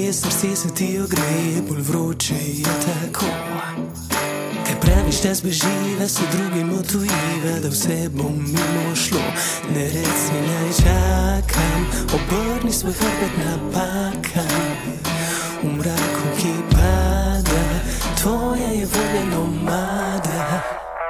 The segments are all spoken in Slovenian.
je srce se ti ogreje, bolj vroče je tako. Kaj praviš, da zbeživa, so drugi motujiva, da vse bo mimo šlo. Ne reci, naj čakam, obrni svoj hrbet napakam. V mraku, ki pada, tvoja je volja nomada.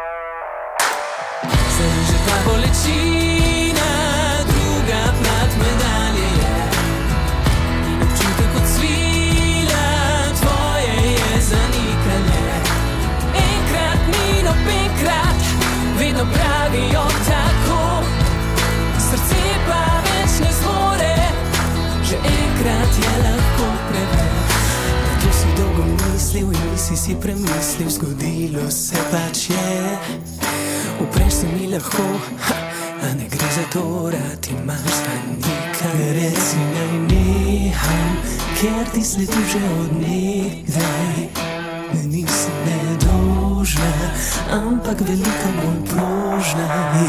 Zdaj že ta bolečina, druga plat medalje je. In občutek od svila, tvoje je zanikanje. Enkrat mino, penkrat, vedno pravijo tako. Srce pa več ne zmore, že enkrat je lahko preveč. To si dolgo mislil in nisi si premislil, zgodilo se pač je. Upreš se mi lahko, a ne gre za to, rad imaš stanika. Reci naj neham, ker ti sledim že od nekdaj. Nisem nedolžna, ampak veliko bolj prožna.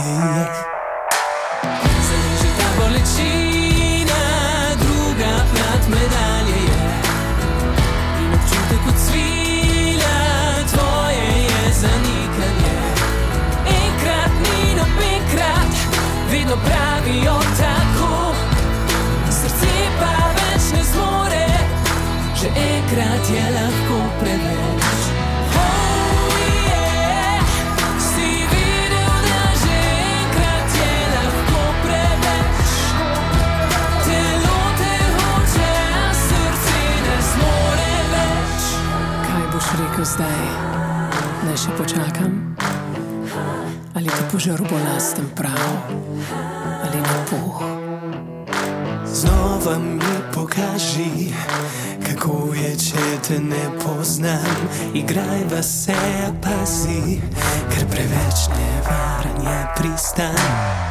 Zdaj že ta bolečina, druga plat medalje je. In občutek od svila, tvoje je zanikanje. Enkrat mino, penkrat, vedno pravijo tako. Srce pa več ne zmore, že enkrat je lahko preveč. Oh yeah, si videl, da že enkrat je lahko preveč. Telo te hoče, a srce ne zmore več. Kaj boš rekel zdaj? Naj še počakam? Ali to požar bo lastem prav? Ali na puh? Znova mi pokaži, kako je, če te ne poznam. Igrajva se, a pazi, ker preveč nevaren je pristan.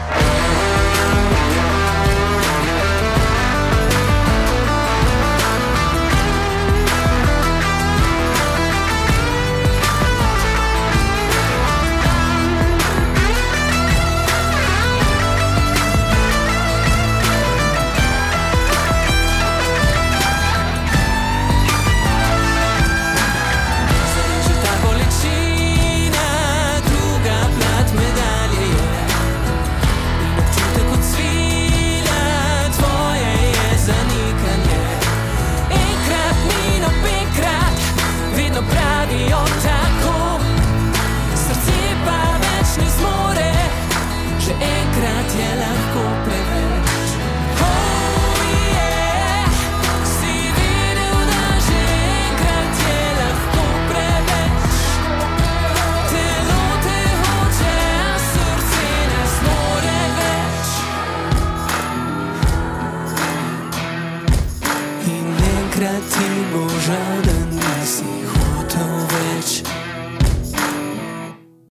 Pravijo tako, srce pa več ne zmore, že enkrat je lahko preveč. Oh yeah, si videl, da že enkrat je lahko preveč. Telo te hoče, a srce ne zmore več. In enkrat ti bo žal,